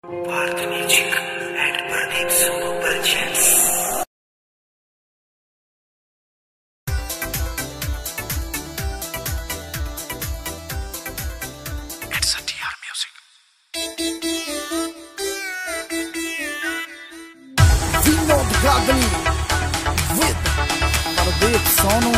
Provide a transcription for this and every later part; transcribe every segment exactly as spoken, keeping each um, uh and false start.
Parth Music and Pradeep Solo presents. It's a T R Music. Vinod Gagli with Pradeep Solo.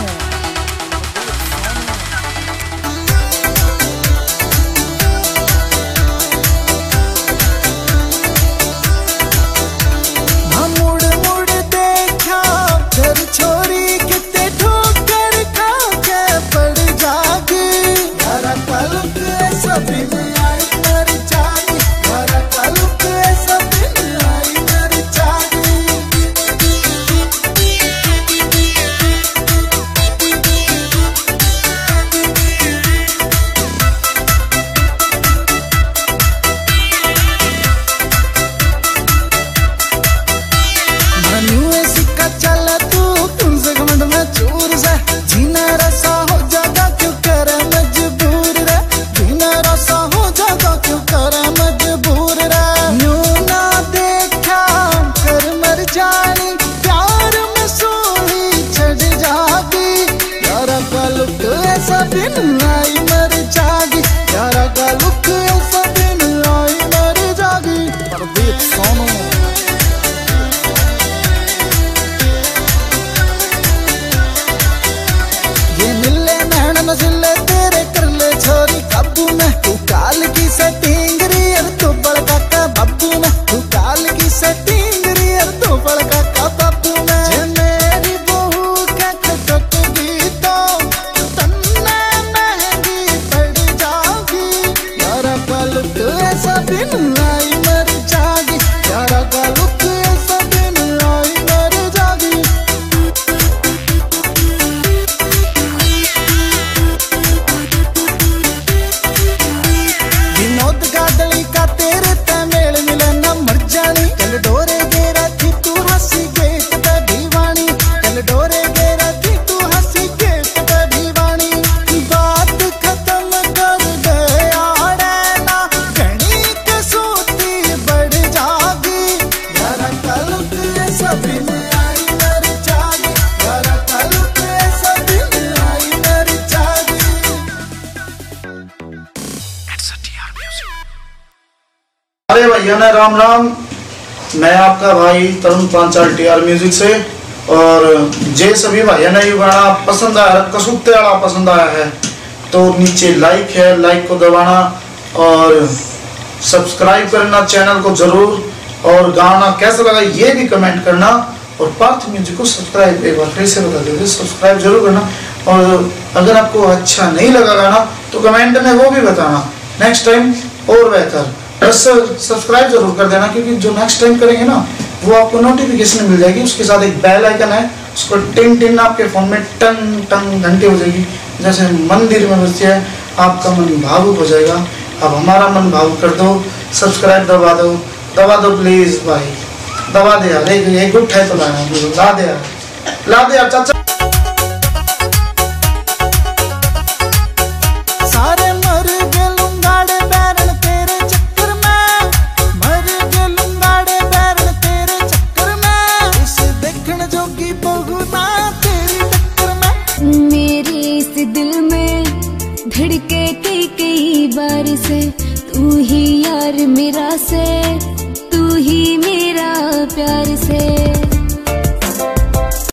जिले तेरे कर ले छोरी काबू में तू काल की सेटिंग रियर तो बड़का का बाबू में तू काल की सेटिंग रियर तो बड़का का बाबू में जे मेरी बहू का खटक गीतो तन्ने महंगी पड़ जागी यारा का लुक ऐसा दिन आई मर जागी यारा का लुक ऐसा दिन आई मर जागी अरे भैया ने राम राम। मैं आपका भाई Tarun Panchal T R music से। और जे सभी भैया ने ये गाना पसंद आया, कसूते वाला पसंद आया है तो नीचे लाइक है, लाइक को दबाना और सब्सक्राइब करना चैनल को जरूर। और गाना कैसा लगा ये भी कमेंट करना। और पार्थ म्यूजिक को सब्सक्राइब एक बार फिर से बता दीजिए, सब्सक्राइब जरूर करना। और अगर आपको अच्छा नहीं लगा गाना तो कमेंट में वो भी बताना, नेक्स्ट टाइम और बेहतर। बस सब्सक्राइब जरूर कर देना क्योंकि जो नेक्स्ट टाइम करेंगे ना वो आपको नोटिफिकेशन मिल जाएगी। उसके साथ एक बेल आइकन है, उसको टिंग टिंग आपके फोन में टंग टंग घंटे हो जाएगी, जैसे मंदिर में बजती है। आपका मन भावुक हो जाएगा। अब हमारा मन भावुक कर दो, सब्सक्राइब दबा दो, दबा दो प्लीज भाई, दबा दे यार। एक गुट है तो ला दे यार, ला दे यार चाचा।